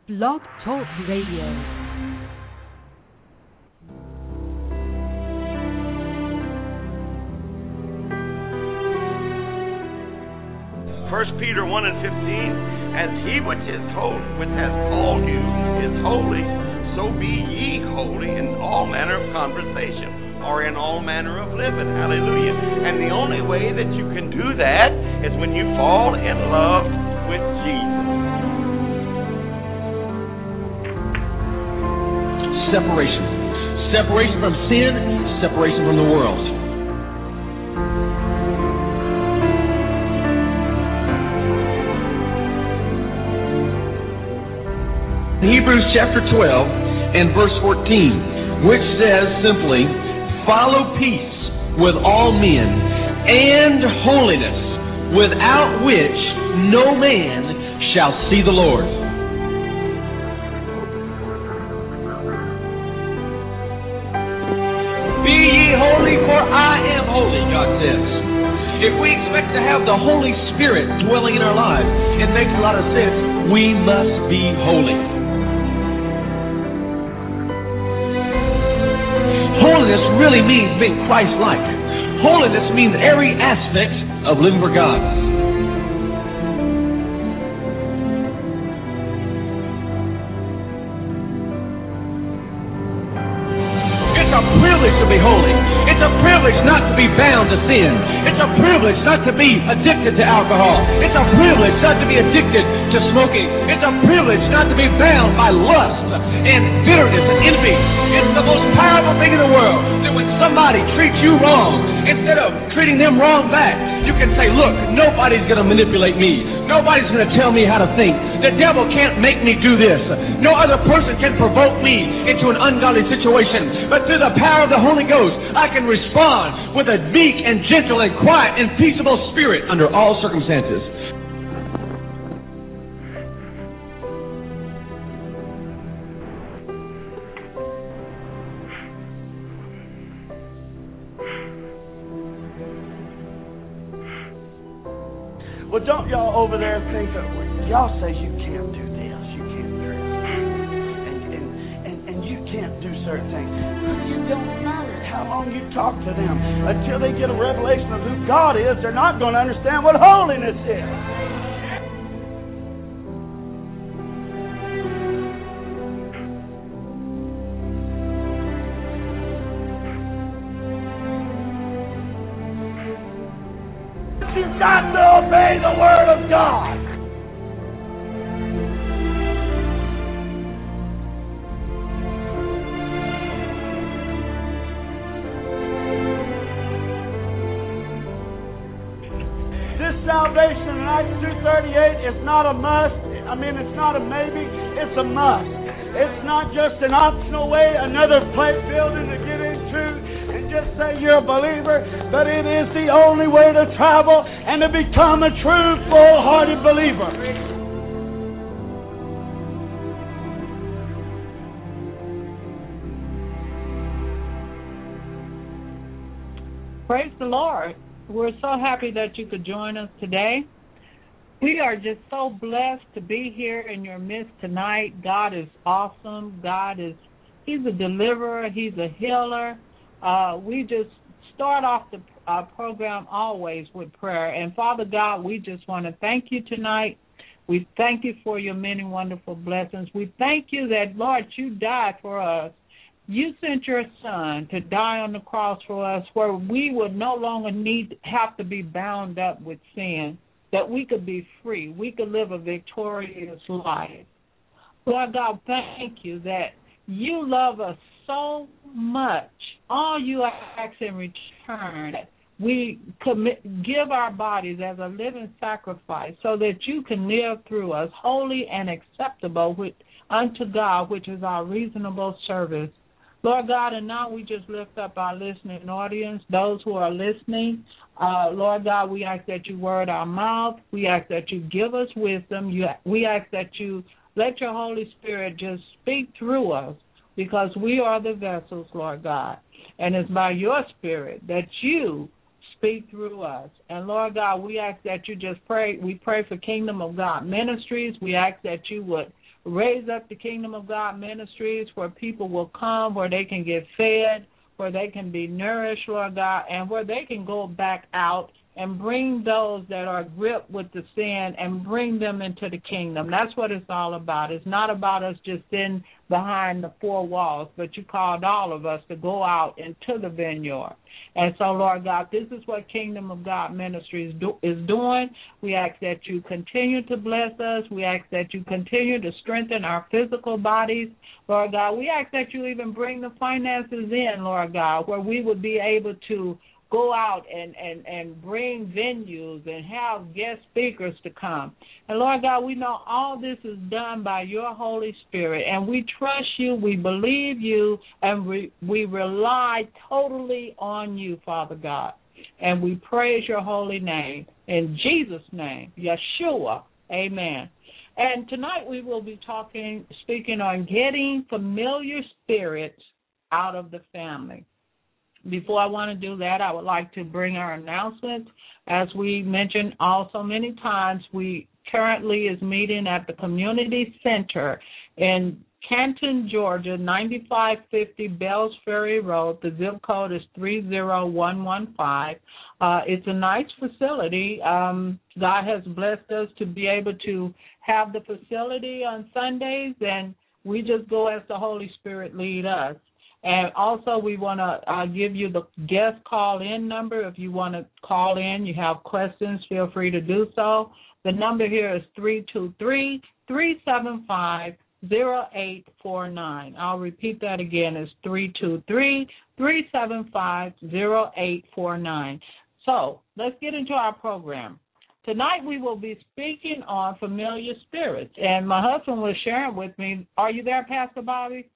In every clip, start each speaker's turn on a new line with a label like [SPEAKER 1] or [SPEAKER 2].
[SPEAKER 1] Blog Talk Radio.
[SPEAKER 2] 1 Peter 1:15, as he which has called you is holy, so be ye holy in all manner of conversation, or in all manner of living. Hallelujah. And the only way that you can do that is when you fall in love with Jesus.
[SPEAKER 3] Separation. Separation from sin, separation from the world. Hebrews chapter 12 and verse 14, which says simply, follow peace with all men and holiness, without which no man shall see the Lord. Be ye holy, for I am holy, God says. If we expect to have the Holy Spirit dwelling in our lives, it makes a lot of sense. We must be holy. Holiness really means being Christ-like. Holiness means every aspect of living for God. It's a privilege to be holy. It's a privilege not to be bound to sin. It's a privilege not to be addicted to alcohol. It's a privilege not to be addicted to smoking. It's a privilege not to be bound by lust and bitterness and envy. It's the most powerful thing in the world that when somebody treats you wrong, instead of treating them wrong back, you can say, look, nobody's going to manipulate me. Nobody's going to tell me how to think. The devil can't make me do this. No other person can provoke me into an ungodly situation. But through the power of the Holy Ghost, I can respond with a meek and gentle and quiet and peaceable spirit under all circumstances.
[SPEAKER 2] Well, don't y'all over there think that y'all say you can't do this, you can't do this, and you can't do certain things. It don't matter how long you talk to them. Until they get a revelation of who God is, they're not going to understand what holiness is. You've got to obey the Word of God. This salvation in Acts 2:38 is not a must. It's not a maybe. It's a must. It's not just an optional way, another building to get into. Just say you're a believer, but it is the only way to travel and to become a true, full-hearted believer.
[SPEAKER 4] Praise the Lord. We're so happy that you could join us today. We are just so blessed to be here in your midst tonight. God is awesome. He's a deliverer. He's a healer. We just start off the program always with prayer. And Father God, we just want to thank you tonight. We thank you for your many wonderful blessings. We thank you that, Lord, you died for us. You sent your Son to die on the cross for us, where we would no longer have to be bound up with sin, that we could be free. We could live a victorious life. Lord God, thank you that you love us so much. All you ask in return, we give our bodies as a living sacrifice so that you can live through us holy and acceptable unto God, which is our reasonable service. Lord God, and now we just lift up our listening audience, those who are listening. Lord God, we ask that you word our mouth. We ask that you give us wisdom. We ask that you let your Holy Spirit just speak through us, because we are the vessels, Lord God. And it's by your Spirit that you speak through us. And, Lord God, we ask that you just pray. We pray for Kingdom of God Ministries. We ask that you would Raise up the Kingdom of God Ministries where people will come, where they can get fed, where they can be nourished, Lord God, and where they can go back out and bring those that are gripped with the sin and bring them into the kingdom. That's what it's all about. It's not about us just sitting behind the four walls, but you called all of us to go out into the vineyard. And so, Lord God, this is what Kingdom of God Ministries is doing. We ask that you continue to bless us. We ask that you continue to strengthen our physical bodies, Lord God. We ask that you even bring the finances in, Lord God, where we would be able to go out and bring venues and have guest speakers to come. And, Lord God, we know all this is done by your Holy Spirit, and we trust you, we believe you, and we rely totally on you, Father God. And we praise your holy name. In Jesus' name, Yeshua, amen. And tonight we will be speaking on getting familiar spirits out of the family. Before I want to do that, I would like to bring our announcements. As we mentioned also many times, we currently is meeting at the Community Center in Canton, Georgia, 9550 Bells Ferry Road. The zip code is 30115. It's a nice facility. God has blessed us to be able to have the facility on Sundays, and we just go as the Holy Spirit lead us. And also we want to give you the guest call-in number. If you want to call in, you have questions, feel free to do so. The number here is 323-375-0849. I'll repeat that again. It's 323-375-0849. So let's get into our program. Tonight we will be speaking on familiar spirits. And my husband was sharing with me. Are you there, Pastor Bobby?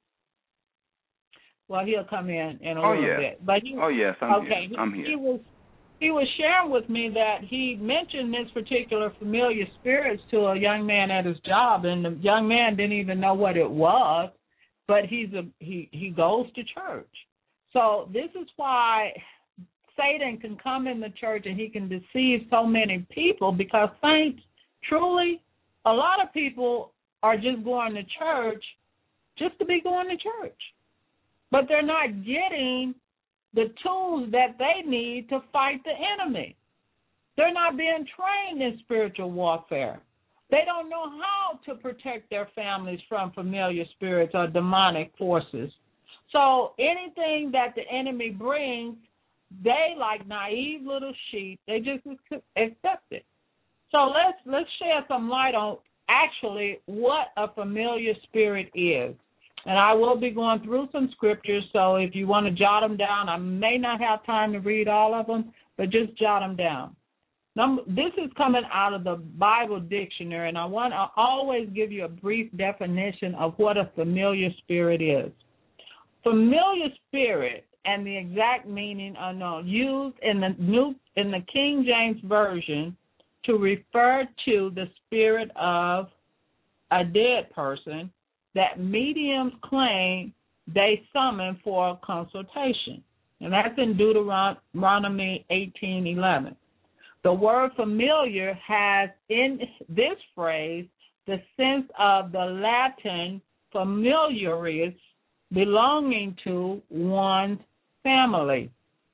[SPEAKER 4] Well, he'll come in a little bit. But
[SPEAKER 1] yes, I'm here. I'm here.
[SPEAKER 4] He was sharing with me that he mentioned this particular familiar spirits to a young man at his job, and the young man didn't even know what it was, but he goes to church. So this is why Satan can come in the church and he can deceive so many people, because, saints, truly, a lot of people are just going to church just to be going to church. But they're not getting the tools that they need to fight the enemy. They're not being trained in spiritual warfare. They don't know how to protect their families from familiar spirits or demonic forces. So anything that the enemy brings, they, like naive little sheep, they just accept it. So let's shed some light on actually what a familiar spirit is. And I will be going through some scriptures, so if you want to jot them down, I may not have time to read all of them, but just jot them down. This is coming out of the Bible dictionary, and I want to always give you a brief definition of what a familiar spirit is. Familiar spirit, and the exact meaning unknown, used in the King James Version to refer to the spirit of a dead person that mediums claim they summon for a consultation. And that's in Deuteronomy 18:11. The word familiar has in this phrase the sense of the Latin familiaris, belonging to one's family,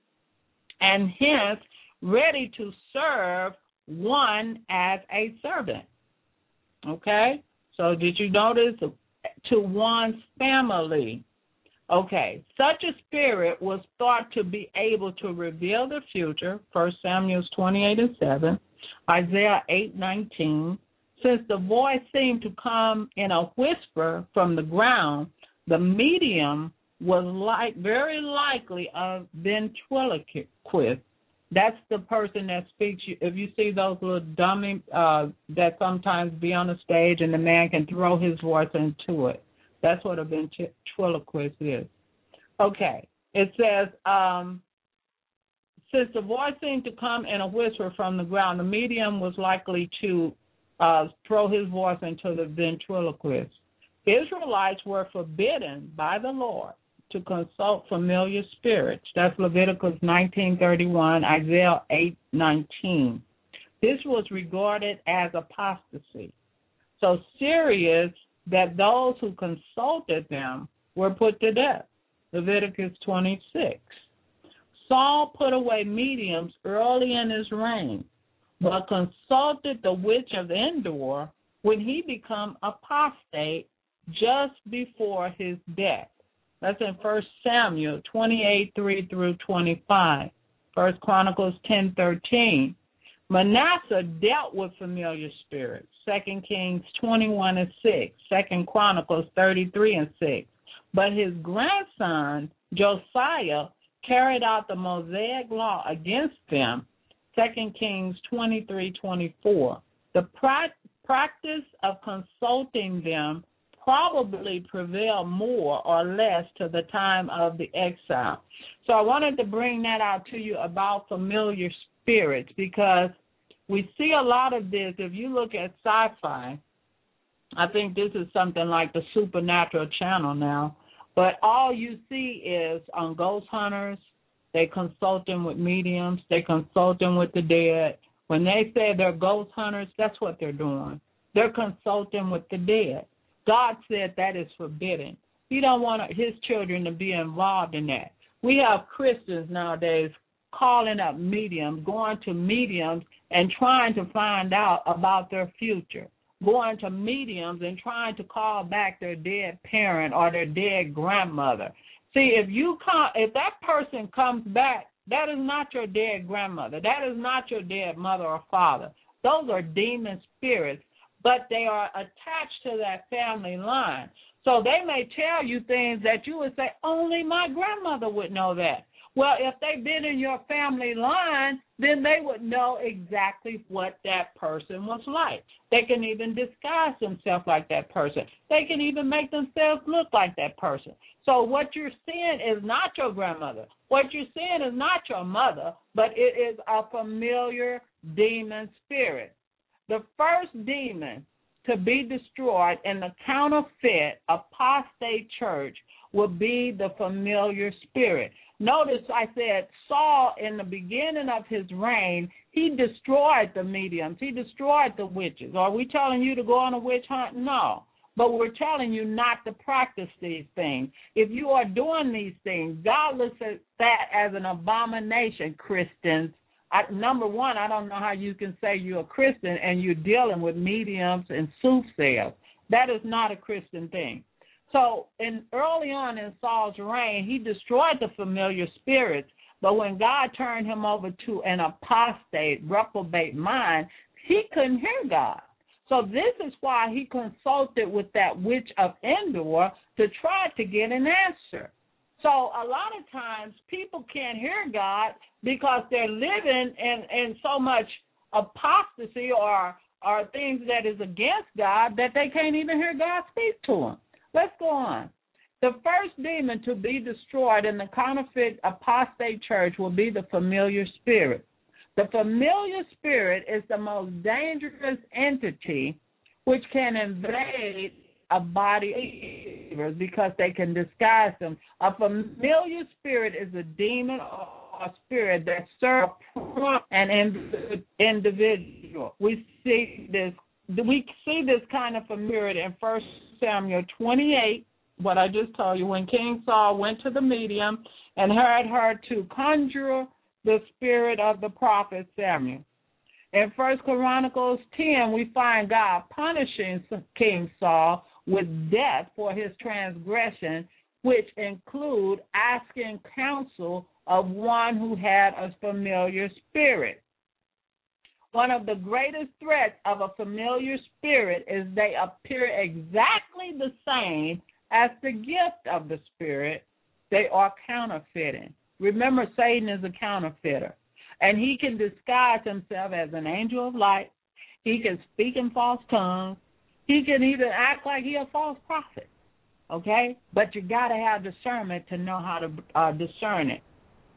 [SPEAKER 4] and hence ready to serve one as a servant. Okay? So did you notice? To one's family. Okay, such a spirit was thought to be able to reveal the future, 1 Samuel 28:7, Isaiah 8:19. Since the voice seemed to come in a whisper from the ground, the medium was very likely a ventriloquist. That's the person that speaks. If you see those little dummy that sometimes be on the stage and the man can throw his voice into it, that's what a ventriloquist is. Okay. It says, since the voice seemed to come in a whisper from the ground, the medium was likely to throw his voice into the ventriloquist. Israelites were forbidden by the Lord to consult familiar spirits. That's Leviticus 19:31, Isaiah 8:19. This was regarded as apostasy. So serious that those who consulted them were put to death. Leviticus 26. Saul put away mediums early in his reign, but consulted the witch of Endor when he became apostate just before his death. That's in 1 Samuel 28:3-25. 1 Chronicles 10:13. Manasseh dealt with familiar spirits. 2 Kings 21:6. 2 Chronicles 33:6. But his grandson Josiah carried out the Mosaic law against them. 2 Kings 23:24. The practice of consulting them probably prevailed more or less to the time of the exile. So I wanted to bring that out to you about familiar spirits, because we see a lot of this. If you look at sci-fi, I think this is something like the Supernatural Channel now, but all you see is on ghost hunters, they consulting with mediums, they consulting with the dead. When they say they're ghost hunters, that's what they're doing. They're consulting with the dead. God said that is forbidden. He don't want his children to be involved in that. We have Christians nowadays calling up mediums, going to mediums and trying to find out about their future, going to mediums and trying to call back their dead parent or their dead grandmother. See, if that person comes back, that is not your dead grandmother. That is not your dead mother or father. Those are demon spirits, but they are attached to that family line. So they may tell you things that you would say, only my grandmother would know that. Well, if they've been in your family line, then they would know exactly what that person was like. They can even disguise themselves like that person. They can even make themselves look like that person. So what you're seeing is not your grandmother. What you're seeing is not your mother, but it is a familiar demon spirit. The first demon to be destroyed in the counterfeit apostate church will be the familiar spirit. Notice I said Saul, in the beginning of his reign, he destroyed the mediums. He destroyed the witches. Are we telling you to go on a witch hunt? No. But we're telling you not to practice these things. If you are doing these things, God looks at that as an abomination, Christians. Number one, I don't know how you can say you're a Christian and you're dealing with mediums and soothsayers. That is not a Christian thing. So early on in Saul's reign, he destroyed the familiar spirits, but when God turned him over to an apostate, reprobate mind, he couldn't hear God. So this is why he consulted with that witch of Endor to try to get an answer. So a lot of times people can't hear God because they're living in so much apostasy or things that is against God that they can't even hear God speak to them. Let's go on. The first demon to be destroyed in the counterfeit apostate church will be the familiar spirit. The familiar spirit is the most dangerous entity which can invade a body of believers because they can disguise them. A familiar spirit is a demon or a spirit that serves an individual. We see this kind of familiarity in 1 Samuel 28, what I just told you, when King Saul went to the medium and had her to conjure the spirit of the prophet Samuel. In 1 Chronicles 10, we find God punishing King Saul with death for his transgression, which include asking counsel of one who had a familiar spirit. One of the greatest threats of a familiar spirit is they appear exactly the same as the gift of the spirit. They are counterfeiting. Remember, Satan is a counterfeiter, and he can disguise himself as an angel of light. He can speak in false tongues. He can even act like he's a false prophet, okay? But you got to have discernment to know how to discern it.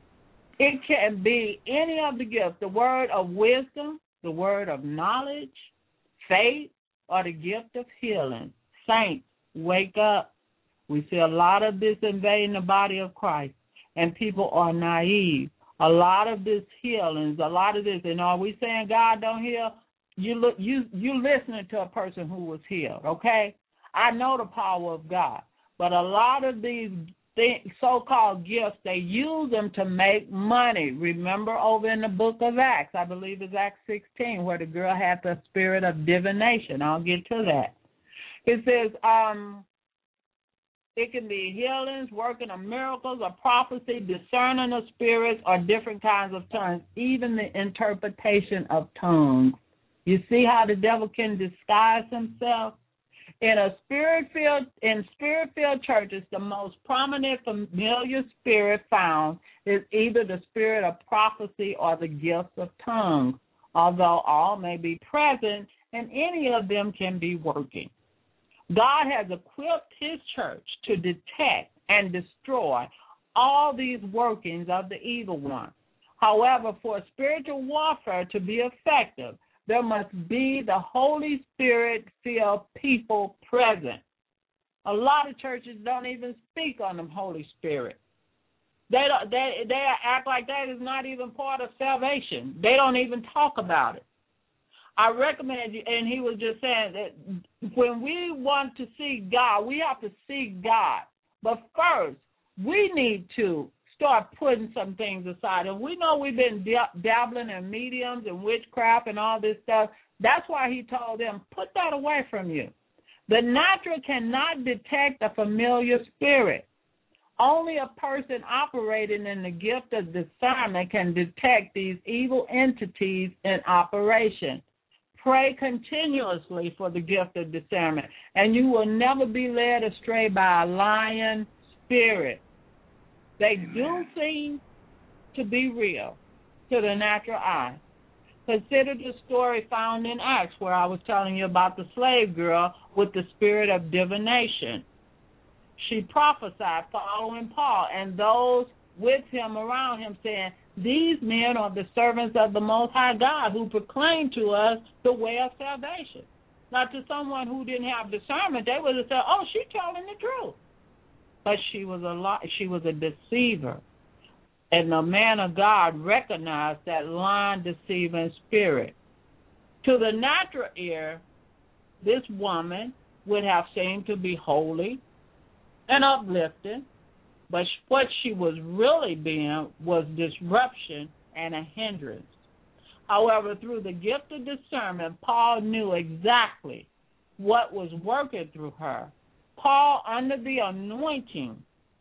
[SPEAKER 4] It can be any of the gifts, the word of wisdom, the word of knowledge, faith, or the gift of healing. Saints, wake up. We see a lot of this invading the body of Christ, and people are naive. A lot of this healings, a lot of this, and are we saying God don't heal? You listening to a person who was healed, okay? I know the power of God. But a lot of these so-called gifts, they use them to make money. Remember over in the book of Acts, I believe it's Acts 16, where the girl had the spirit of divination. I'll get to that. It says it can be healings, working of miracles, or prophecy, discerning of spirits, or different kinds of tongues, even the interpretation of tongues. You see how the devil can disguise himself? In spirit-filled churches, the most prominent familiar spirit found is either the spirit of prophecy or the gifts of tongues, although all may be present and any of them can be working. God has equipped his church to detect and destroy all these workings of the evil one. However, for spiritual warfare to be effective, there must be the Holy Spirit-filled people present. A lot of churches don't even speak on the Holy Spirit. They act like that is not even part of salvation. They don't even talk about it. I recommend you, and he was just saying that when we want to see God, we have to seek God. But first, we need to start putting some things aside. And we know we've been dabbling in mediums and witchcraft and all this stuff. That's why he told them, put that away from you. The natural cannot detect a familiar spirit. Only a person operating in the gift of discernment can detect these evil entities in operation. Pray continuously for the gift of discernment, and you will never be led astray by a lying spirit. They do seem to be real to the natural eye. Consider the story found in Acts where I was telling you about the slave girl with the spirit of divination. She prophesied following Paul and those with him around him, saying, these men are the servants of the Most High God who proclaim to us the way of salvation. Now, to someone who didn't have discernment, they would have said, oh, she's telling the truth. But she was a deceiver. And the man of God recognized that lying, deceiving spirit. To the natural ear, this woman would have seemed to be holy and uplifting, but what she was really being was disruption and a hindrance. However, through the gift of discernment, Paul knew exactly what was working through her. Paul, under the anointing,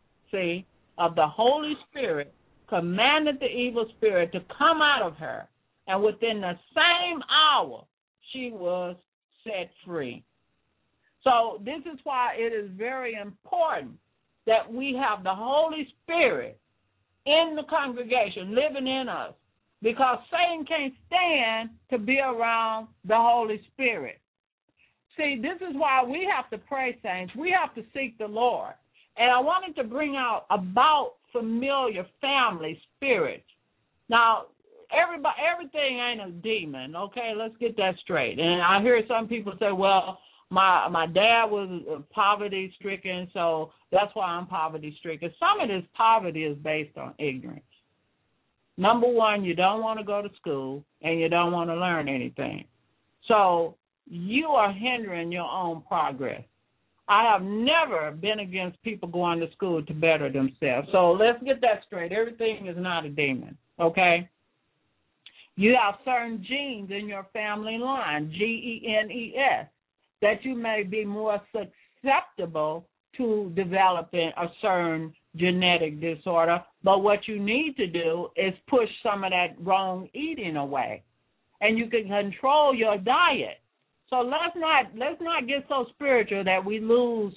[SPEAKER 4] of the Holy Spirit, commanded the evil spirit to come out of her, and within the same hour, she was set free. So this is why it is very important that we have the Holy Spirit in the congregation living in us, because Satan can't stand to be around the Holy Spirit. See, this is why we have to pray, saints. We have to seek the Lord. And I wanted to bring out about familiar family spirits. Now, everything ain't a demon, okay? Let's get that straight. And I hear some people say, well, my dad was poverty-stricken, so that's why I'm poverty-stricken. Some of this poverty is based on ignorance. Number one, you don't want to go to school, and you don't want to learn anything. So you are hindering your own progress. I have never been against people going to school to better themselves. So let's get that straight. Everything is not a demon, okay? You have certain genes in your family line, genes, that you may be more susceptible to developing a certain genetic disorder. But what you need to do is push some of that wrong eating away, and you can control your diet. So let's not get so spiritual that we lose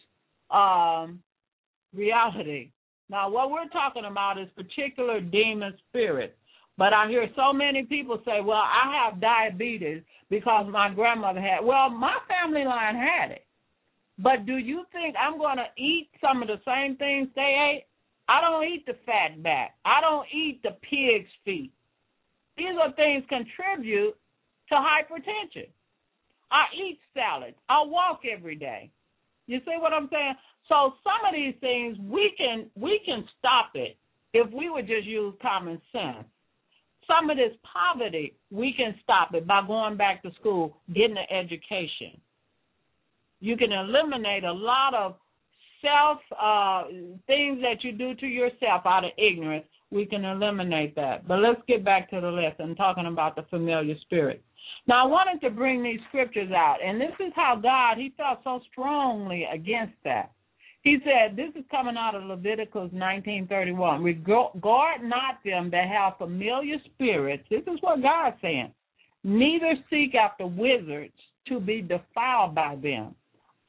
[SPEAKER 4] reality. Now, what we're talking about is particular demon spirits. But I hear so many people say, well, I have diabetes because my grandmother had. Well, my family line had it. But do you think I'm going to eat some of the same things they ate? I don't eat the fat back. I don't eat the pig's feet. These are things contribute to hypertension. I eat salads. I walk every day. You see what I'm saying? So some of these things, we can stop it if we would just use common sense. Some of this poverty, we can stop it by going back to school, getting an education. You can eliminate a lot of things that you do to yourself out of ignorance. We can eliminate that. But let's get back to the lesson, talking about the familiar spirit. Now, I wanted to bring these scriptures out, and this is how God, he felt so strongly against that. He said, this is coming out of Leviticus 19:31. Regard not them that have familiar spirits. This is what God's saying. Neither seek after wizards to be defiled by them.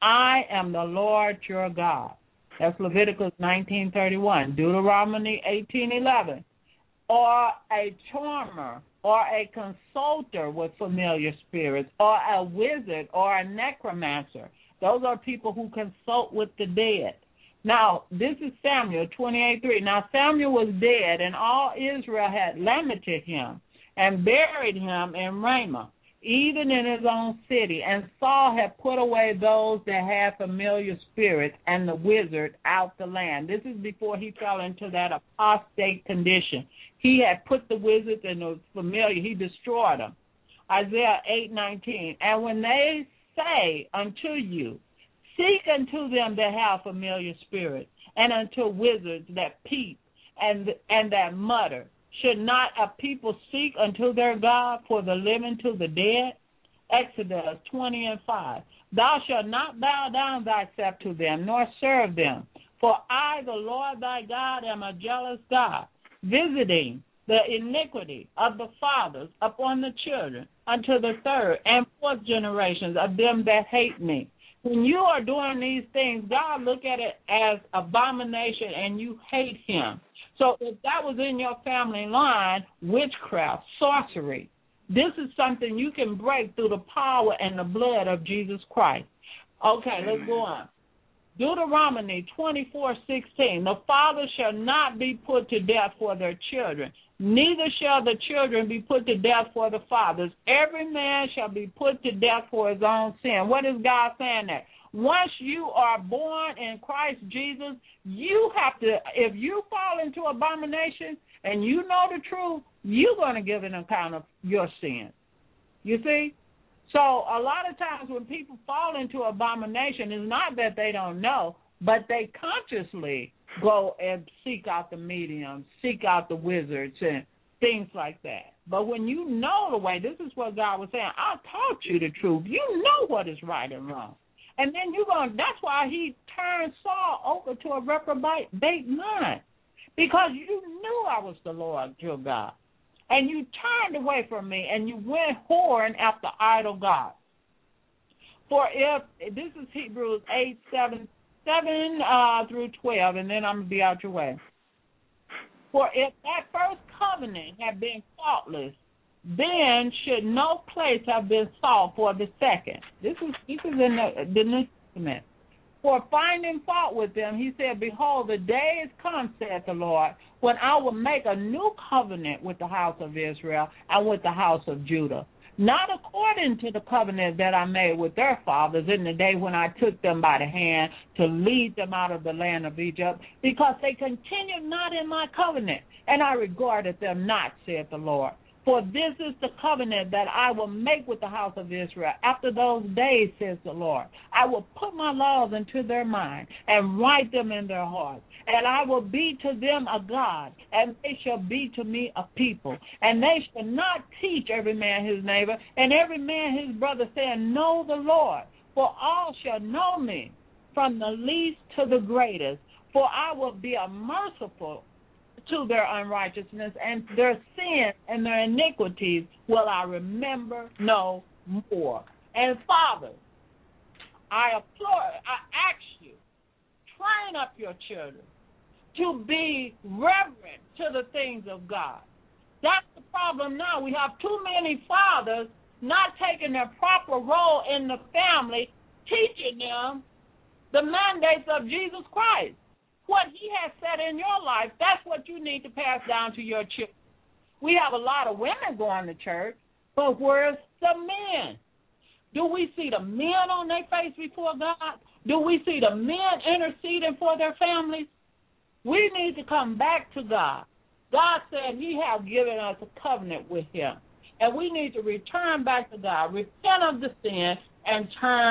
[SPEAKER 4] I am the Lord your God. That's Leviticus 19:31. Deuteronomy 18:11. Or a charmer, or a consulter with familiar spirits, or a wizard, or a necromancer. Those are people who consult with the dead. Now, this is Samuel 28:3. Now, Samuel was dead, and all Israel had lamented him and buried him in Ramah, even in his own city. And Saul had put away those that had familiar spirits and the wizard out the land. This is before he fell into that apostate condition. He had put the wizards and the familiar, he destroyed them. Isaiah 8:19. And when they say unto you, seek unto them that have familiar spirits, and unto wizards that peep and that mutter, should not a people seek unto their God, for the living to the dead? Exodus 20:5. Thou shalt not bow down thyself to them, nor serve them. For I, the Lord thy God, am a jealous God, visiting the iniquity of the fathers upon the children, unto the third and fourth generations of them that hate me. When you are doing these things, God look at it as abomination, and you hate him. So if that was in your family line, witchcraft, sorcery, this is something you can break through the power and the blood of Jesus Christ. Okay, let's go on. Deuteronomy 24:16. The father shall not be put to death for their children, neither shall the children be put to death for the fathers. Every man shall be put to death for his own sin. What is God saying there? Once you are born in Christ Jesus, you have to, if you fall into abomination and you know the truth, you're going to give an account of your sin. You see? So a lot of times when people fall into abomination, it's not that they don't know, but they consciously go and seek out the mediums, seek out the wizards and things like that. But when you know the way, this is what God was saying, I taught you the truth. You know what is right and wrong. And then that's why he turned Saul over to a reprobate mind, because you knew I was the Lord your God. And you turned away from me, and you went whoring after idol gods. For if, this is Hebrews 8:7 through 12, and then I'm going to be out your way. For if that first covenant had been faultless, then should no place have been sought for the second. This is in the New Testament. For finding fault with them, he said, behold, the day is come, saith the Lord, when I will make a new covenant with the house of Israel and with the house of Judah, not according to the covenant that I made with their fathers in the day when I took them by the hand to lead them out of the land of Egypt, because they continued not in my covenant, and I regarded them not, saith the Lord. For this is the covenant that I will make with the house of Israel. After those days, says the Lord, I will put my laws into their mind and write them in their hearts. And I will be to them a God, and they shall be to me a people. And they shall not teach every man his neighbor, and every man his brother, saying, know the Lord. For all shall know me, from the least to the greatest. For I will be a merciful to their unrighteousness, and their sin and their iniquities will I remember no more. And Father, I ask you, train up your children to be reverent to the things of God. That's the problem now. We have too many fathers not taking their proper role in the family, teaching them the mandates of Jesus Christ. What he has said in your life, that's what you need to pass down to your children. We have a lot of women going to church, but where's the men? Do we see the men on their face before God? Do we see the men interceding for their families? We need to come back to God. God said he has given us a covenant with him, and we need to return back to God, repent of the sin, and turn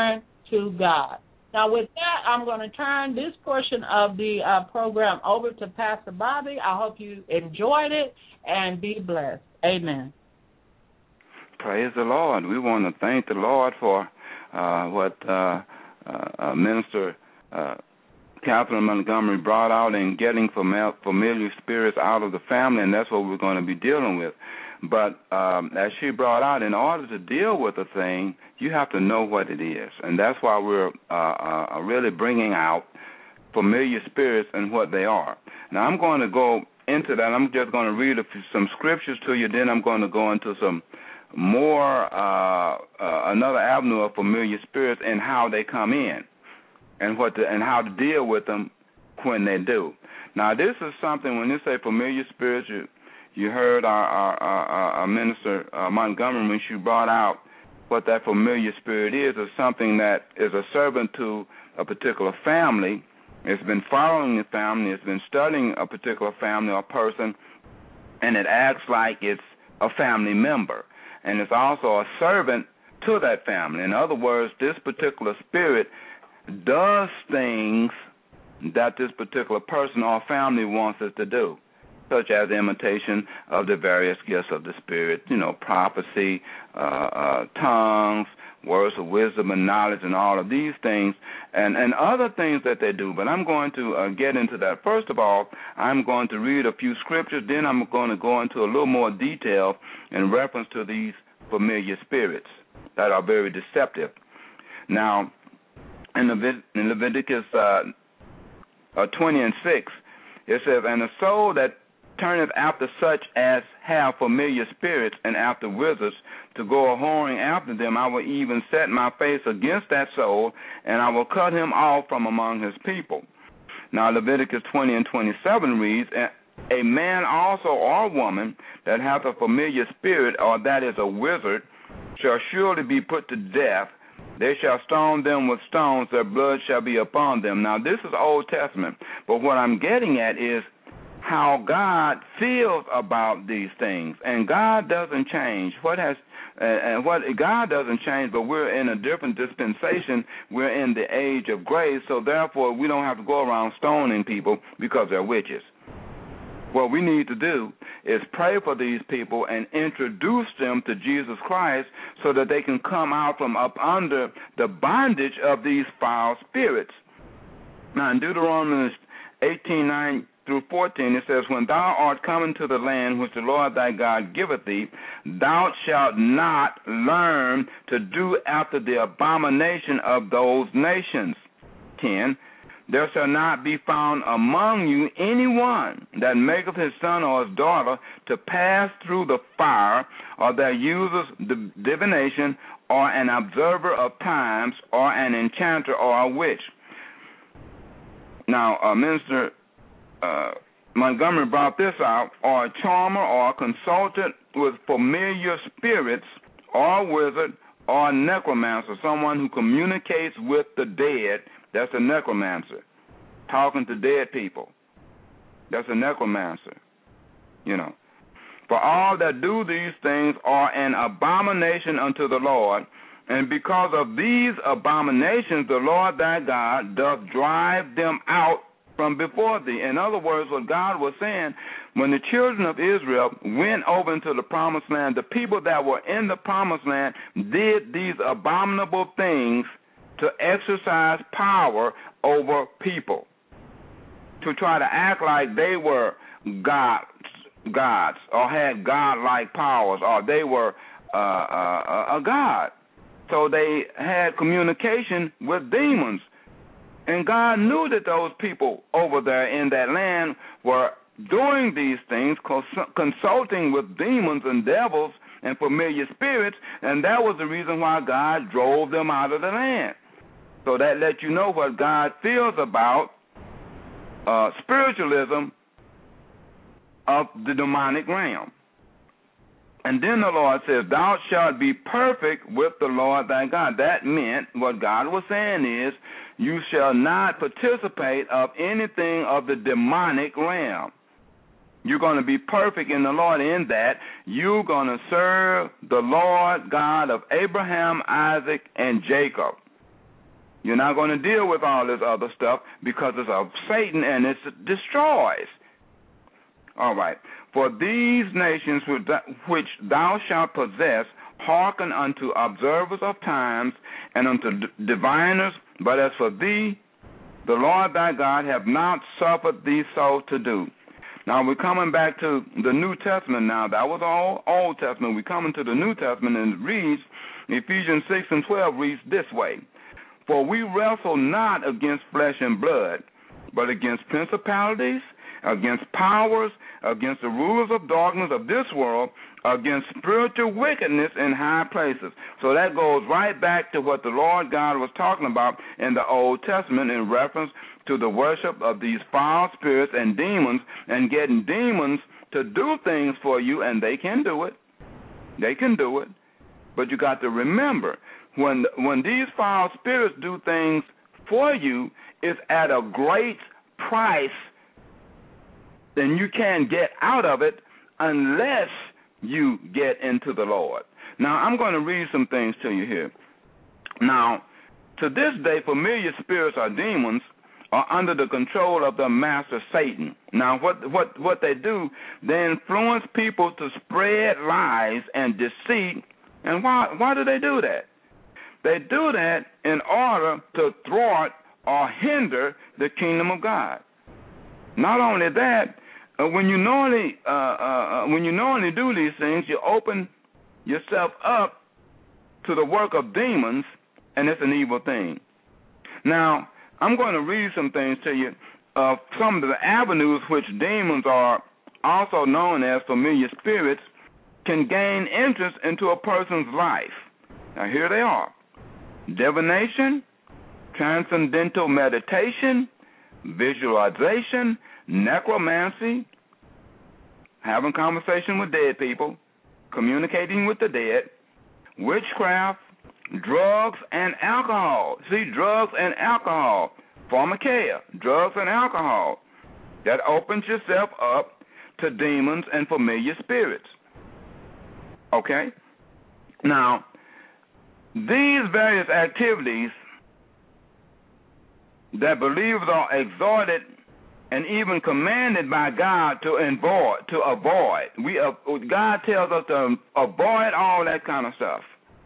[SPEAKER 4] to God. Now, with that, I'm going to turn this portion of the program over to Pastor Bobby. I hope you enjoyed it and be blessed. Amen.
[SPEAKER 1] Praise the Lord. We want to thank the Lord for what Minister Catherine Montgomery brought out in getting familiar spirits out of the family, and that's what we're going to be dealing with. But as she brought out, in order to deal with a thing, you have to know what it is. And that's why we're really bringing out familiar spirits and what they are. Now, I'm going to go into that. I'm just going to read some scriptures to you. Then I'm going to go into some more, another avenue of familiar spirits and how they come in and how to deal with them when they do. Now, this is something, when you say familiar spirits, you heard our Minister Montgomery when she brought out what that familiar spirit is something that is a servant to a particular family. It's been following the family. It's been studying a particular family or person, and it acts like it's a family member. And it's also a servant to that family. In other words, this particular spirit does things that this particular person or family wants it to do, such as imitation of the various gifts of the Spirit, prophecy, tongues, words of wisdom and knowledge, and all of these things, and other things that they do. But I'm going to get into that. First of all, I'm going to read a few scriptures. Then I'm going to go into a little more detail in reference to these familiar spirits that are very deceptive. Now, in Leviticus 20:6, it says, "And the soul that turneth after such as have familiar spirits and after wizards to go a-whoring after them, I will even set my face against that soul, and I will cut him off from among his people." Now, Leviticus 20:27 reads, "A man also or woman that hath a familiar spirit, or that is a wizard, shall surely be put to death. They shall stone them with stones, their blood shall be upon them." Now, this is Old Testament, but what I'm getting at is how God feels about these things, and God doesn't change. God doesn't change, but we're in a different dispensation. We're in the age of grace, so therefore we don't have to go around stoning people because they're witches. What we need to do is pray for these people and introduce them to Jesus Christ so that they can come out from up under the bondage of these foul spirits. Now, in Deuteronomy 18:9-14, it says, "When thou art come into the land which the Lord thy God giveth thee, thou shalt not learn to do after the abomination of those nations." 10, "There shall not be found among you any one that maketh his son or his daughter to pass through the fire, or that uses divination, or an observer of times, or an enchanter, or a witch." Now, Minister Montgomery brought this out, "or a charmer, or a consultant with familiar spirits, or a wizard, or a necromancer," someone who communicates with the dead. That's a necromancer, talking to dead people. That's a necromancer, "For all that do these things are an abomination unto the Lord, and because of these abominations the Lord thy God doth drive them out from before thee." In other words, what God was saying, when the children of Israel went over into the promised land, the people that were in the promised land did these abominable things to exercise power over people, to try to act like they were gods, or had godlike powers, or they were a god. So they had communication with demons. And God knew that those people over there in that land were doing these things, consulting with demons and devils and familiar spirits, and that was the reason why God drove them out of the land. So that lets you know what God feels about spiritualism of the demonic realm. And then the Lord says, "Thou shalt be perfect with the Lord thy God." That meant, what God was saying is, you shall not participate of anything of the demonic realm. You're going to be perfect in the Lord in that you're going to serve the Lord God of Abraham, Isaac, and Jacob. You're not going to deal with all this other stuff because it's of Satan and it destroys. All right. For these nations which thou shalt possess hearken unto observers of times and unto diviners, but as for thee, the Lord thy God hath not suffered thee so to do. Now we're coming back to the New Testament now. That was all Old Testament. We're coming to the New Testament, and it reads, Ephesians 6:12 reads this way, For we wrestle not against flesh and blood, but against principalities, against powers, against the rulers of darkness of this world, against spiritual wickedness in high places. So that goes right back to what the Lord God was talking about in the Old Testament in reference to the worship of these foul spirits and demons, and getting demons to do things for you, and they can do it. They can do it. But you got to remember, when these foul spirits do things for you, it's at a great price. Then you can't get out of it unless you get into the Lord. Now, I'm going to read some things to you here. Now, to this day, familiar spirits or demons are under the control of the master Satan. Now, what they do, they influence people to spread lies and deceit. And why do they do that? They do that in order to thwart or hinder the kingdom of God. Not only that, when you knowingly do these things, you open yourself up to the work of demons, and it's an evil thing. Now, I'm going to read some things to you of some of the avenues which demons are also known as familiar spirits can gain interest into a person's life. Now, here they are. Divination, transcendental meditation, visualization, necromancy, having conversation with dead people, communicating with the dead, witchcraft, drugs and alcohol. See, drugs and alcohol, pharmakeia, drugs and alcohol. That opens yourself up to demons and familiar spirits. Okay? Now, these various activities that believers are exhorted and even commanded by God to avoid. God tells us to avoid all that kind of stuff.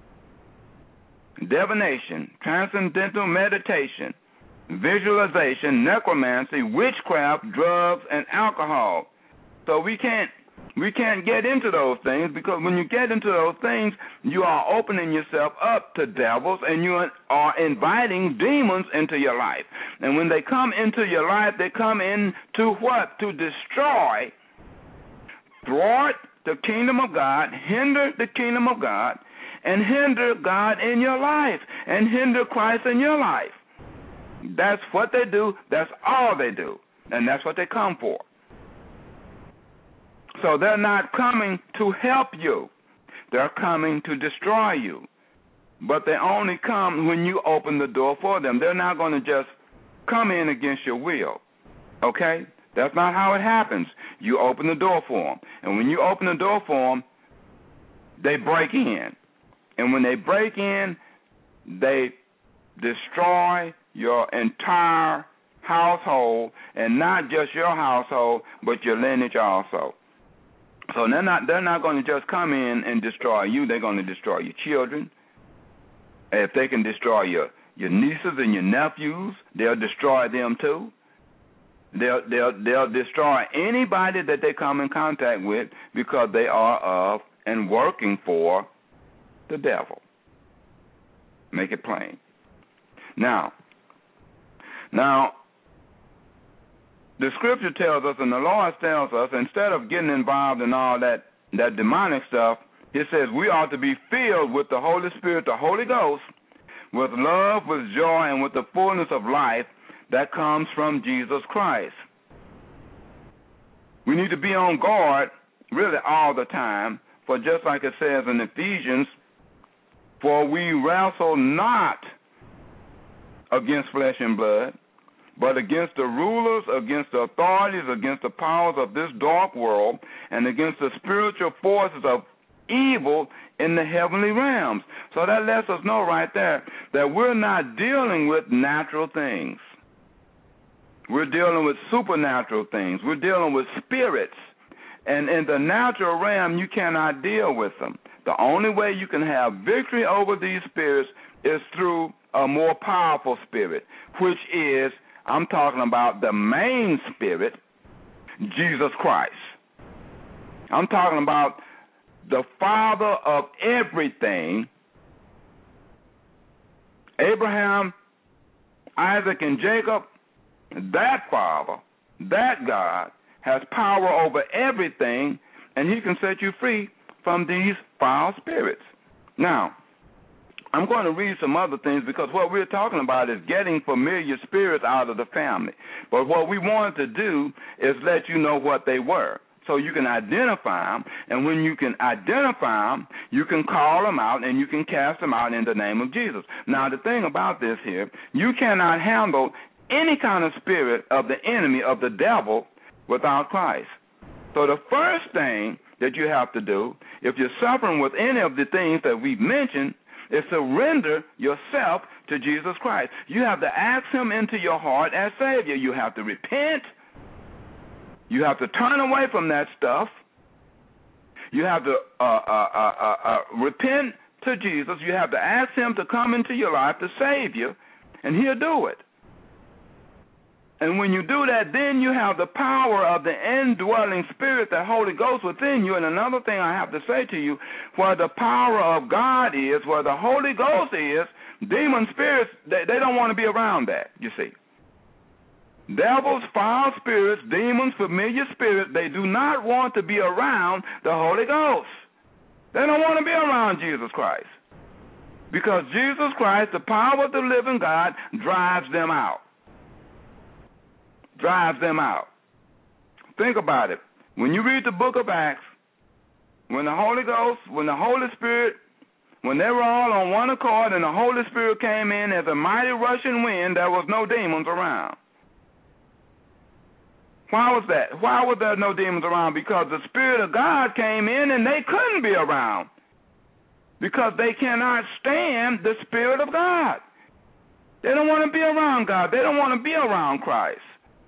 [SPEAKER 1] Divination, transcendental meditation, visualization, necromancy, witchcraft, drugs, and alcohol. So we can't get into those things, because when you get into those things, you are opening yourself up to devils, and you are inviting demons into your life. And when they come into your life, they come in to what? To destroy, thwart the kingdom of God, hinder the kingdom of God, and hinder God in your life, and hinder Christ in your life. That's what they do. That's all they do. And that's what they come for. So they're not coming to help you. They're coming to destroy you. But they only come when you open the door for them. They're not going to just come in against your will. Okay? That's not how it happens. You open the door for them. And when you open the door for them, they break in. And when they break in, they destroy your entire household, and not just your household, but your lineage also. So they're not going to just come in and destroy you. They're going to destroy your children. If they can destroy your nieces and your nephews, they'll destroy them too. They'll destroy anybody that they come in contact with, because they are of and working for the devil. Make it plain. Now, the scripture tells us, and the Lord tells us, instead of getting involved in all that demonic stuff, it says we ought to be filled with the Holy Spirit, the Holy Ghost, with love, with joy, and with the fullness of life that comes from Jesus Christ. We need to be on guard really all the time, for just like it says in Ephesians, for we wrestle not against flesh and blood, but against the rulers, against the authorities, against the powers of this dark world, and against the spiritual forces of evil in the heavenly realms. So that lets us know right there that we're not dealing with natural things. We're dealing with supernatural things. We're dealing with spirits. And in the natural realm, you cannot deal with them. The only way you can have victory over these spirits is through a more powerful spirit, which is, I'm talking about the main spirit, Jesus Christ. I'm talking about the Father of everything. Abraham, Isaac, and Jacob, that Father, that God, has power over everything, and he can set you free from these foul spirits. Now, I'm going to read some other things because what we're talking about is getting familiar spirits out of the family. But what we wanted to do is let you know what they were so you can identify them. And when you can identify them, you can call them out and you can cast them out in the name of Jesus. Now, the thing about this here, you cannot handle any kind of spirit of the enemy, of the devil, without Christ. So the first thing that you have to do, if you're suffering with any of the things that we've mentioned, is surrender yourself to Jesus Christ. You have to ask him into your heart as Savior. You have to repent. You have to turn away from that stuff. You have to repent to Jesus. You have to ask him to come into your life to save you, and he'll do it. And when you do that, then you have the power of the indwelling spirit, the Holy Ghost within you. And another thing I have to say to you, where the power of God is, where the Holy Ghost is, demon spirits, they don't want to be around that, you see. Devils, foul spirits, demons, familiar spirits, they do not want to be around the Holy Ghost. They don't want to be around Jesus Christ. Because Jesus Christ, the power of the living God, drives them out. Drives them out. Think about it. When you read the book of Acts, when the Holy Ghost, when the Holy Spirit, when they were all on one accord and the Holy Spirit came in as a mighty rushing wind, there was no demons around. Why was that? Why was there no demons around? Because the Spirit of God came in and they couldn't be around. Because they cannot stand the Spirit of God. They don't want to be around God. They don't want to be around Christ.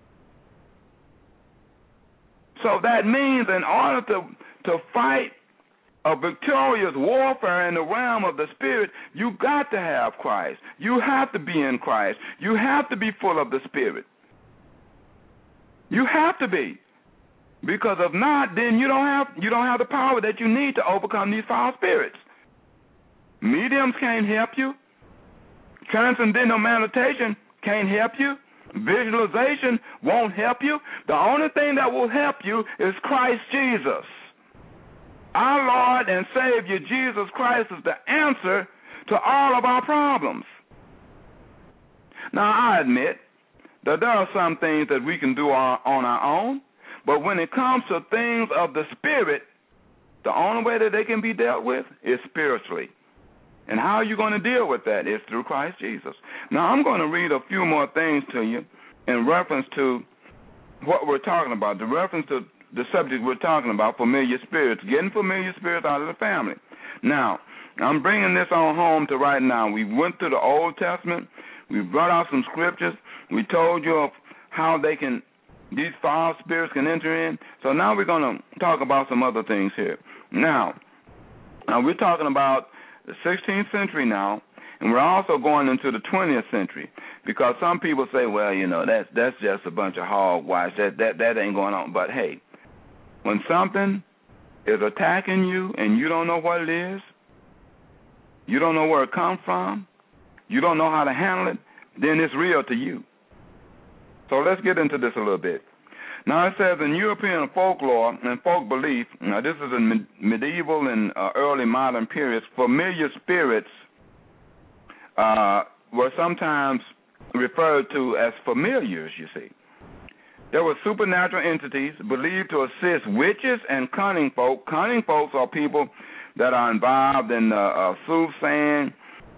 [SPEAKER 1] So that means in order to fight a victorious warfare in the realm of the Spirit, you got to have Christ. You have to be in Christ. You have to be full of the Spirit. You have to be. Because if not, then you don't have the power that you need to overcome these foul spirits. Mediums can't help you. Transcendental meditation can't help you. Visualization won't help you. The only thing that will help you is Christ Jesus. Our Lord and Savior Jesus Christ is the answer to all of our problems. Now, I admit that there are some things that we can do on our own, but when it comes to things of the Spirit, the only way that they can be dealt with is spiritually. And how are you going to deal with that? Is through Christ Jesus. Now, I'm going to read a few more things to you in reference to what we're talking about, the reference to the subject we're talking about, familiar spirits, getting familiar spirits out of the family. Now, I'm bringing this on home to right now. We went through the Old Testament. We brought out some scriptures. We told you of how these foul spirits can enter in. So now we're going to talk about some other things here. Now we're talking about the 16th century now, and we're also going into the 20th century, because some people say, well, that's just a bunch of hogwash. That ain't going on. But hey, when something is attacking you and you don't know what it is, you don't know where it comes from, you don't know how to handle it, then it's real to you. So let's get into this a little bit. Now, it says in European folklore and folk belief, now this is in medieval and early modern periods, familiar spirits were sometimes referred to as familiars, you see. There were supernatural entities believed to assist witches and cunning folk. Cunning folks are people that are involved in soothsaying,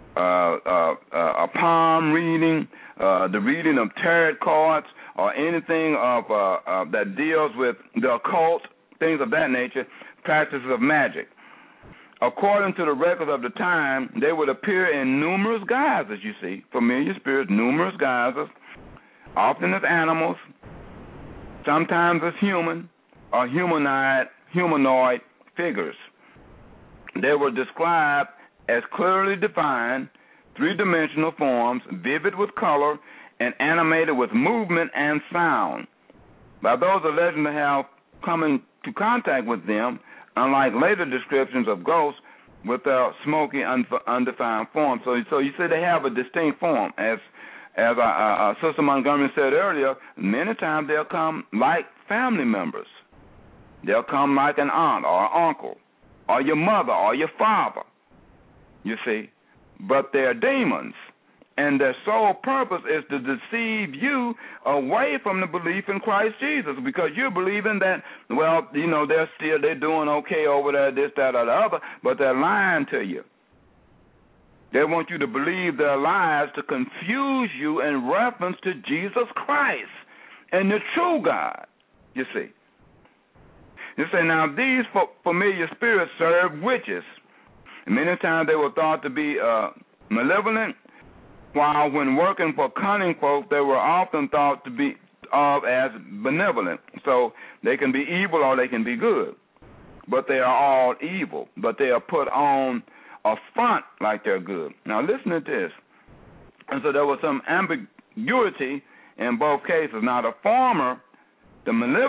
[SPEAKER 1] palm reading, the reading of tarot cards, or anything of that deals with the occult, things of that nature, practices of magic. according to the records of the time, they would appear in numerous guises, you see, familiar spirits, numerous guises, often as animals, sometimes as human or humanoid figures. They were described as clearly defined, three-dimensional forms, vivid with color, and animated with movement and sound. By those alleged to have come into contact with them, unlike later descriptions of ghosts with their smoky, undefined form. So you see they have a distinct form. As Sister Montgomery said earlier, many times they'll come like family members. They'll come like an aunt or an uncle or your mother or your father, you see. But they're demons, and their sole purpose is to deceive you away from the belief in Christ Jesus, because you're believing that, well, you know, they're doing okay over there, this, that, or the other, but they're lying to you. They want you to believe their lies to confuse you in reference to Jesus Christ and the true God, you see. You say, now, these familiar spirits serve witches. Many times they were thought to be malevolent, while when working for cunning folk, they were often thought to be as benevolent. So they can be evil or they can be good, but they are all evil. But they are put on a front like they're good. Now listen to this. And so there was some ambiguity in both cases. Now the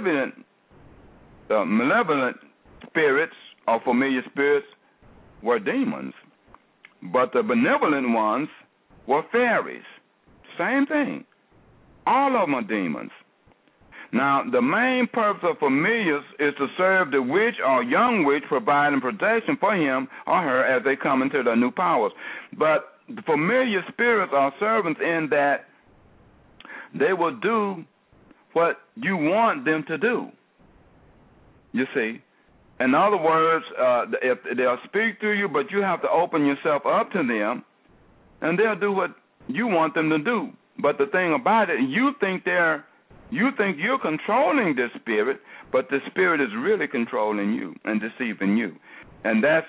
[SPEAKER 1] malevolent spirits or familiar spirits were demons, but the benevolent ones were fairies. Same thing. All of them are demons. Now, the main purpose of familiars is to serve the witch or young witch, providing protection for him or her as they come into their new powers. But the familiar spirits are servants in that they will do what you want them to do. You see? In other words, if they'll speak to you, but you have to open yourself up to them, and they'll do what you want them to do. But the thing about it, you think you're controlling this spirit, but the spirit is really controlling you and deceiving you. And that's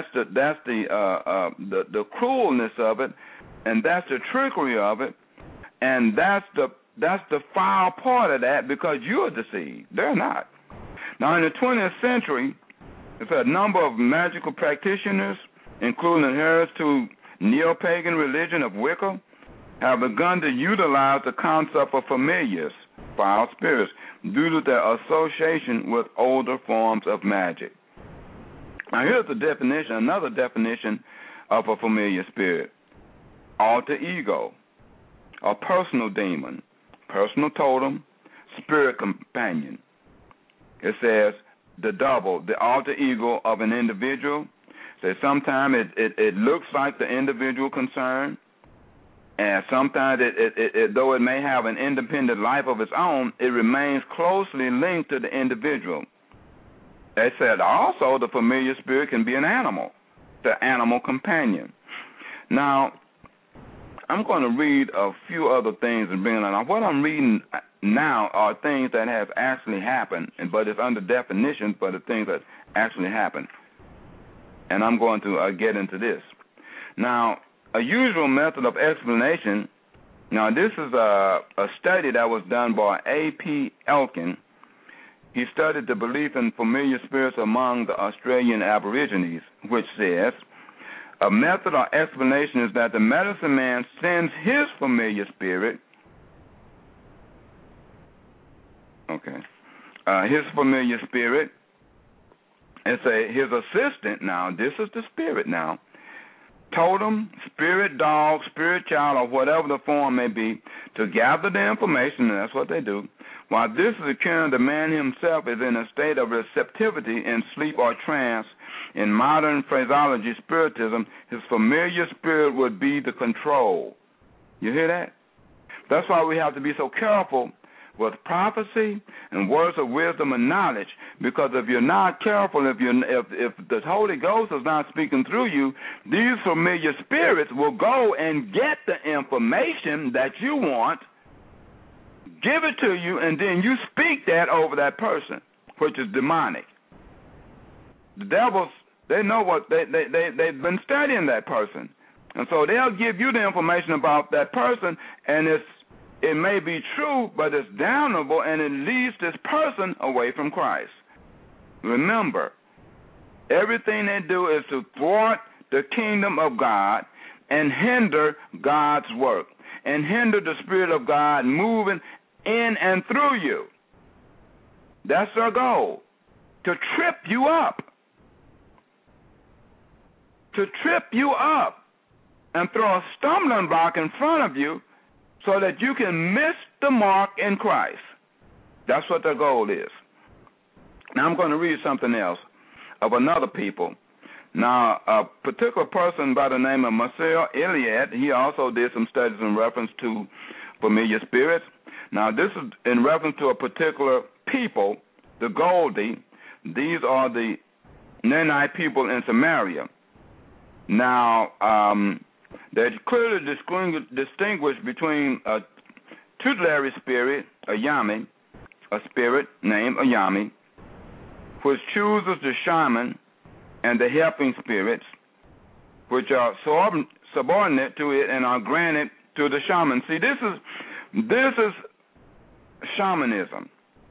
[SPEAKER 1] the cruelness of it, and that's the trickery of it, and that's the foul part of that, because you're deceived. They're not. Now, in the 20th century, there's a number of magical practitioners, including adherents to neo-pagan religion of Wicca, have begun to utilize the concept of familiars, foul spirits, due to their association with older forms of magic. Now, here's the definition, another definition of a familiar spirit. Alter ego, a personal demon, personal totem, spirit companion. It says the alter ego of an individual. So sometimes it looks like the individual concerned, and sometimes though it may have an independent life of its own, it remains closely linked to the individual. They said also the familiar spirit can be an animal, the animal companion. Now, I'm going to read a few other things and bring it on. Now, what I'm reading now are things that have actually happened, but it's under definition for the things that actually happened. And I'm going to get into this. Now, a usual method of explanation, now this is a study that was done by A.P. Elkin. He studied the belief in familiar spirits among the Australian Aborigines, which says, a method or explanation is that the medicine man sends his familiar spirit, his familiar spirit, his assistant now, this is the spirit now, totem, spirit dog, spirit child, or whatever the form may be, to gather the information, and that's what they do. While this is occurring, the man himself is in a state of receptivity in sleep or trance. In modern phraseology, spiritism, his familiar spirit would be the control. You hear that? That's why we have to be so careful with prophecy and words of wisdom and knowledge, because if you're not careful, if the Holy Ghost is not speaking through you, these familiar spirits will go and get the information that you want, give it to you, and then you speak that over that person, which is demonic. The devil's They know what they've been studying that person. And so they'll give you the information about that person, and it may be true, but it's damnable, and it leads this person away from Christ. Remember, everything they do is to thwart the kingdom of God and hinder God's work and hinder the Spirit of God moving in and through you. That's their goal, to trip you up. To trip you up and throw a stumbling block in front of you so that you can miss the mark in Christ. That's what their goal is. Now I'm going to read something else of another people. Now, a particular person by the name of Marcel Elliott, he also did some studies in reference to familiar spirits. Now, this is in reference to a particular people, the Goldie. These are the Nenite people in Samaria. Now, they clearly distinguish between a tutelary spirit, a Yami, a spirit named Ayami, which chooses the shaman and the helping spirits, which are subordinate to it and are granted to the shaman. See, this is shamanism.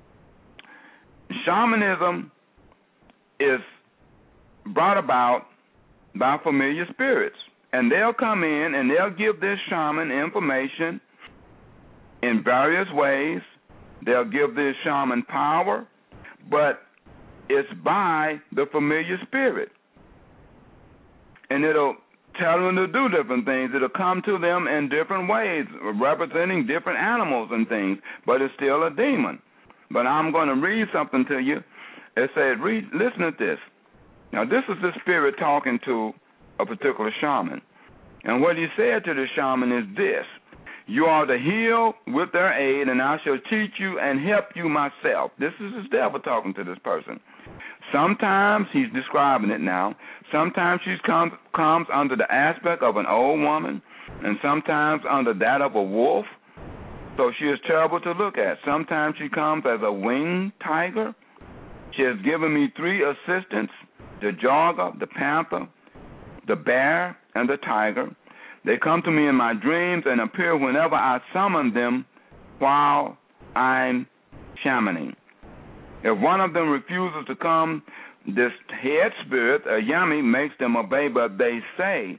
[SPEAKER 1] Shamanism is brought about by familiar spirits, and they'll come in and they'll give this shaman information in various ways. They'll give this shaman power, but it's by the familiar spirit. And it'll tell them to do different things. It'll come to them in different ways, representing different animals and things, but it's still a demon. But I'm going to read something to you. It says, listen to this. Now, this is the spirit talking to a particular shaman. And what he said to the shaman is this: you are to heal with their aid, and I shall teach you and help you myself. This is the devil talking to this person. Sometimes, he's describing it now, sometimes she comes under the aspect of an old woman, and sometimes under that of a wolf, so she is terrible to look at. Sometimes she comes as a winged tiger. She has given me 3 assistants, the jogger, the panther, the bear, and the tiger. They come to me in my dreams and appear whenever I summon them while I'm shamaning. If one of them refuses to come, this head spirit, a Yami, makes them obey, but they say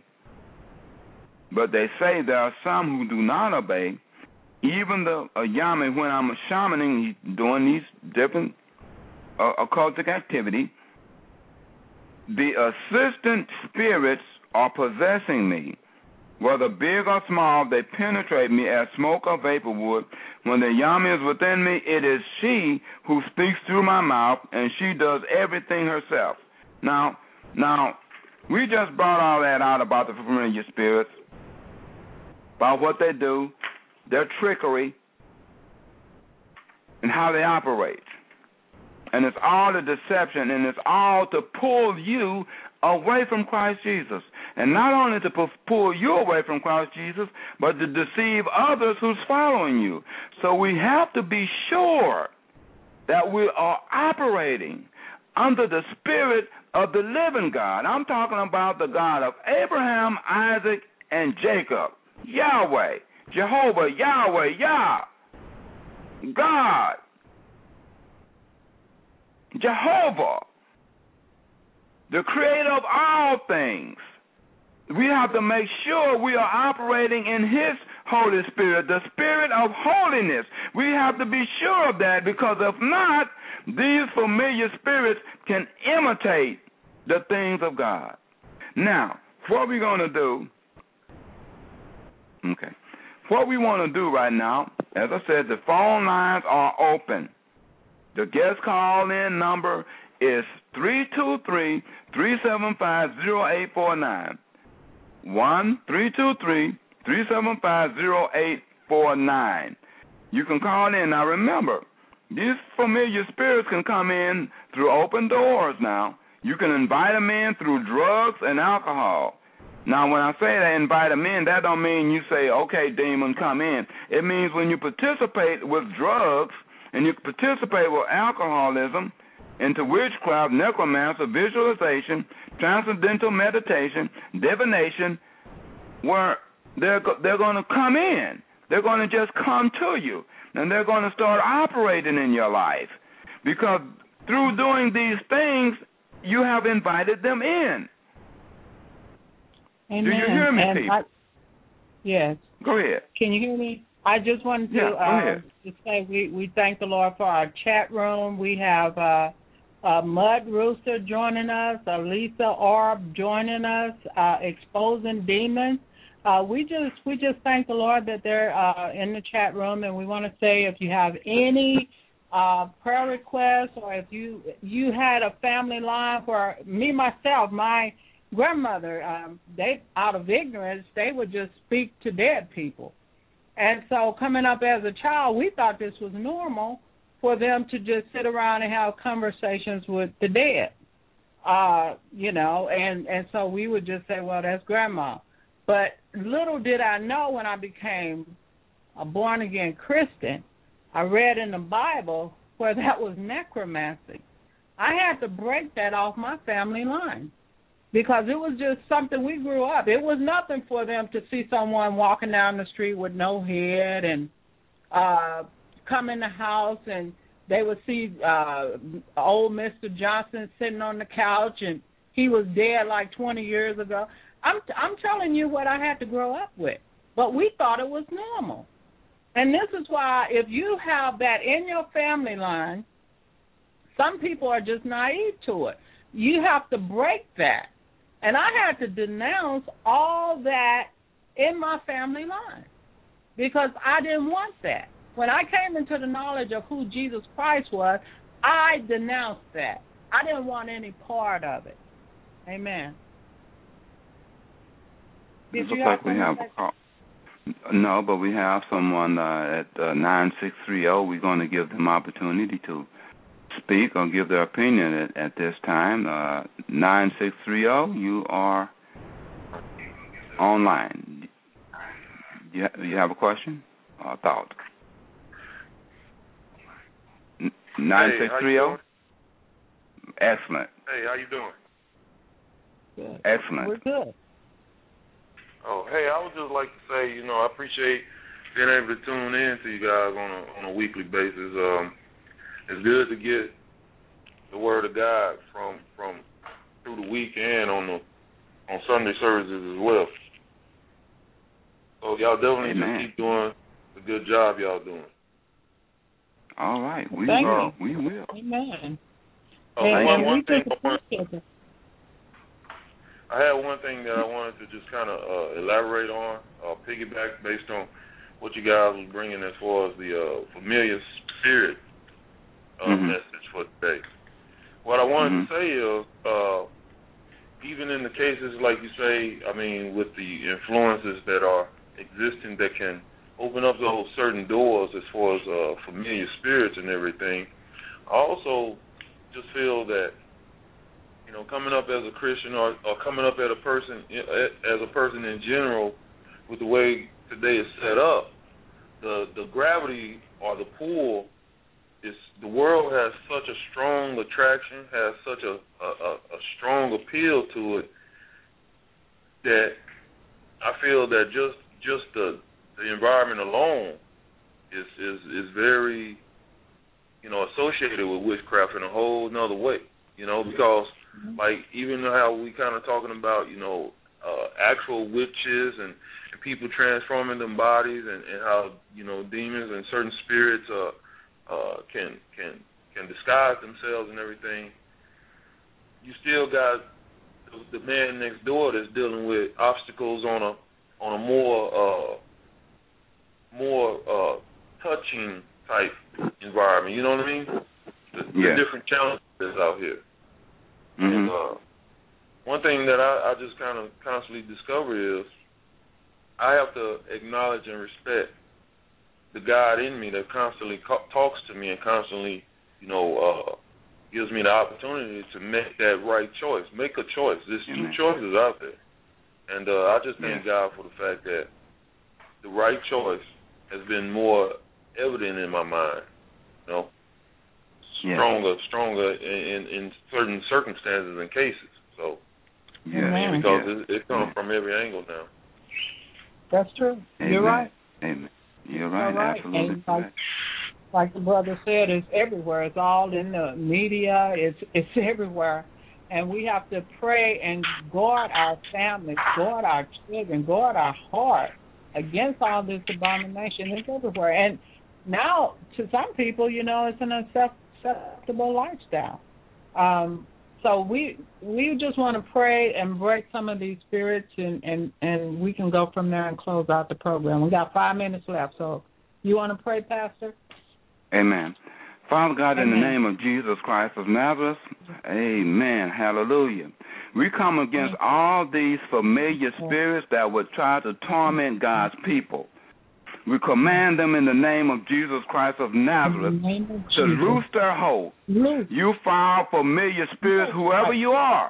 [SPEAKER 1] there are some who do not obey. Even the Yami, when I'm shamaning, he's doing these different occultic activity, the assistant spirits are possessing me. Whether big or small, they penetrate me as smoke or vapor would. When the Yami is within me, it is she who speaks through my mouth, and she does everything herself. Now, we just brought all that out about the familiar spirits, about what they do, their trickery, and how they operate. And it's all a deception, and it's all to pull you away from Christ Jesus. And not only to pull you away from Christ Jesus, but to deceive others who's following you. So we have to be sure that we are operating under the Spirit of the living God. I'm talking about the God of Abraham, Isaac, and Jacob. Yahweh, Jehovah, Yahweh, Yah, God, Jehovah, the creator of all things. We have to make sure we are operating in His Holy Spirit, the Spirit of holiness. We have to be sure of that, because if not, these familiar spirits can imitate the things of God. Now, what we're going to do, what we want to do right now, as I said, the phone lines are open. The guest call-in number is 323-375-0849. 1-323-375-0849. You can call in. Now remember, these familiar spirits can come in through open doors now. You can invite them in through drugs and alcohol. Now, when I say that, invite them in, that don't mean you say, okay, demon, come in. It means when you participate with drugs and you participate with alcoholism, into witchcraft, necromancy, visualization, transcendental meditation, divination, where they're going to come in. They're going to just come to you, and they're going to start operating in your life, because through doing these things, you have invited them in.
[SPEAKER 4] Amen.
[SPEAKER 1] Do you hear me, people?
[SPEAKER 4] Yes.
[SPEAKER 1] Go ahead.
[SPEAKER 4] Can you hear me? I just wanted to say we thank the Lord for our chat room. We have Mud Rooster joining us, Lisa Orb joining us, Exposing Demons. We just thank the Lord that they're in the chat room, and we want to say if you have any prayer requests, or if you had a family line for me, myself, my grandmother, they, out of ignorance, they would just speak to dead people. And so coming up as a child, we thought this was normal for them to just sit around and have conversations with the dead, and so we would just say, well, that's grandma. But little did I know, when I became a born-again Christian, I read in the Bible where that was necromancy. I had to break that off my family line, because it was just something we grew up. It was nothing for them to see someone walking down the street with no head and come in the house and they would see old Mr. Johnson sitting on the couch and he was dead like 20 years ago. I'm telling you what I had to grow up with. But we thought it was normal. And this is why, if you have that in your family line, some people are just naive to it. You have to break that. And I had to denounce all that in my family line, because I didn't want that. When I came into the knowledge of who Jesus Christ was, I denounced that. I didn't want any part of it. Amen.
[SPEAKER 1] It looks like we have a call. No, but we have someone at 9630. We're going to give them opportunity to speak or give their opinion at this time. 9630, you are online. You have a question or a thought? 9630? Excellent.
[SPEAKER 5] Hey, how you doing?
[SPEAKER 4] Good.
[SPEAKER 1] Excellent.
[SPEAKER 4] We're good.
[SPEAKER 5] Oh, hey, I would just like to say, I appreciate being able to tune in to you guys on a weekly basis. It's good to get the word of God from through the week and on Sunday services as well. So y'all definitely just keep doing the good job y'all doing.
[SPEAKER 1] All right, we will.
[SPEAKER 4] Amen.
[SPEAKER 5] One thing I had one thing that I wanted to just kind of elaborate on, piggyback based on what you guys was bringing as far as the familiar spirit message for today. What I wanted to say is, even in the cases like you say, with the influences that are existing that can open up those certain doors as far as familiar spirits and everything, I also just feel that, coming up as a Christian or coming up as a person in general, with the way today is set up, the gravity or the pull is, the world has such a strong attraction, has such a strong appeal to it, that I feel that just the environment alone is very associated with witchcraft in a whole nother way, because like even how we kind of talking about actual witches and people transforming them bodies and how demons and certain spirits can disguise themselves and everything. You still got the man next door that's dealing with obstacles on a more touching type environment. You know what I mean? The different challenges out here. And one thing that I just kind of constantly discover is I have to acknowledge and respect the God in me that constantly talks to me and constantly, gives me the opportunity to make that right choice. Make a choice. There's two choices out there. And I just thank God for the fact that the right choice has been more evident in my mind, stronger in certain circumstances and cases. So, because it comes from every angle now.
[SPEAKER 4] That's true.
[SPEAKER 1] Amen.
[SPEAKER 4] You're right.
[SPEAKER 1] Amen. You're right. Absolutely.
[SPEAKER 4] Like the brother said, it's everywhere. It's all in the media. It's everywhere. And we have to pray and guard our families, guard our children, guard our heart against all this abomination. It's everywhere. And now, to some people, it's an acceptable lifestyle. So we just want to pray and break some of these spirits, and we can go from there and close out the program. We got 5 minutes left. So you want to pray, Pastor?
[SPEAKER 1] Amen. Father God, in the name of Jesus Christ of Nazareth, amen, hallelujah. We come against all these familiar spirits that would try to torment God's people. We command them in the name of Jesus Christ of Nazareth to loose their hold. You foul familiar spirits, whoever you are.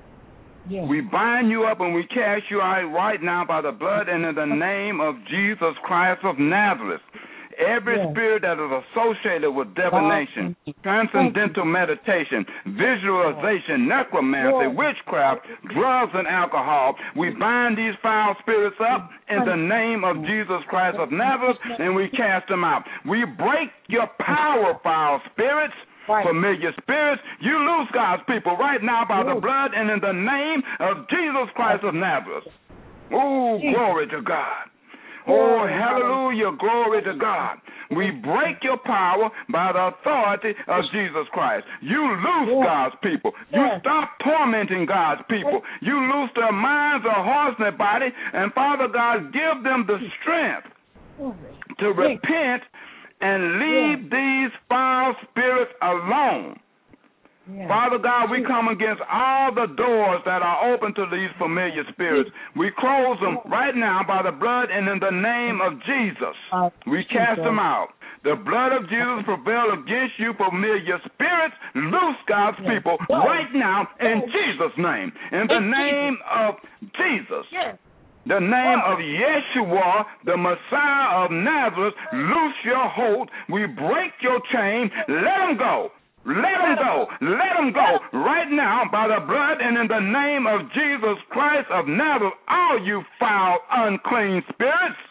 [SPEAKER 1] We bind you up and we cast you out right now by the blood and in the name of Jesus Christ of Nazareth. Every spirit that is associated with divination, transcendental meditation, visualization, necromancy, witchcraft, drugs, and alcohol, we bind these foul spirits up in the name of Jesus Christ of Nazareth, and we cast them out. We break your power, foul spirits. Familiar spirits, you lose God's people right now by the blood and in the name of Jesus Christ of Nazareth. Oh, glory to God. Oh, hallelujah, glory to God. We break your power by the authority of Jesus Christ. You loose God's people. You stop tormenting God's people. You loose their minds, their hearts, and their body, and Father God, give them the strength to repent and leave these foul spirits alone. Father God, we come against all the doors that are open to these familiar spirits. We close them right now by the blood and in the name of Jesus. We cast them out. The blood of Jesus prevail against you, familiar spirits. Loose God's people right now in Jesus' name. In the name of Jesus. The name of Yeshua, the Messiah of Nazareth, loose your hold. We break your chain. Let them go. Let them go. Let them go right now by the blood and in the name of Jesus Christ of Nazareth. All you foul, unclean spirits,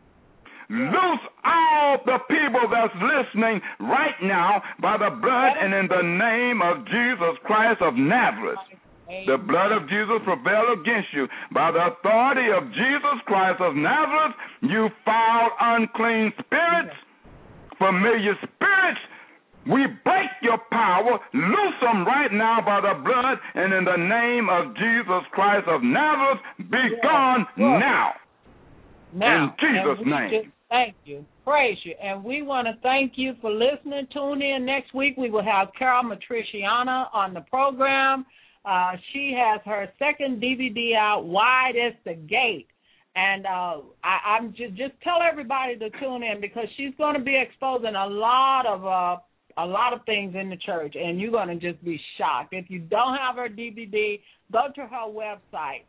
[SPEAKER 1] loose all the people that's listening right now by the blood and in the name of Jesus Christ of Nazareth. The blood of Jesus prevail against you by the authority of Jesus Christ of Nazareth. You foul, unclean spirits, familiar spirits, we break your power, loose them right now by the blood, and in the name of Jesus Christ of Nazareth, be gone now. In Jesus' name.
[SPEAKER 4] Thank you. Praise you. And we want to thank you for listening. Tune in next week. We will have Carol Matriciana on the program. She has her second DVD out, Wide as the Gate. And I'm just tell everybody to tune in because she's going to be exposing a lot of things in the church, and you're going to just be shocked. If you don't have her DVD, go to her website,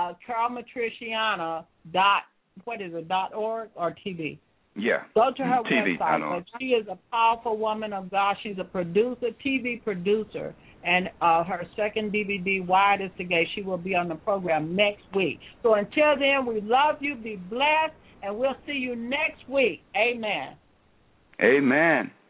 [SPEAKER 4] carolmatriciana.org or TV.
[SPEAKER 1] Yeah.
[SPEAKER 4] Go to her
[SPEAKER 1] TV,
[SPEAKER 4] website. But she is a powerful woman of God. She's a producer, TV producer, and her second DVD, Wide as the Gate, she will be on the program next week. So until then, we love you. Be blessed, and we'll see you next week. Amen.
[SPEAKER 1] Amen.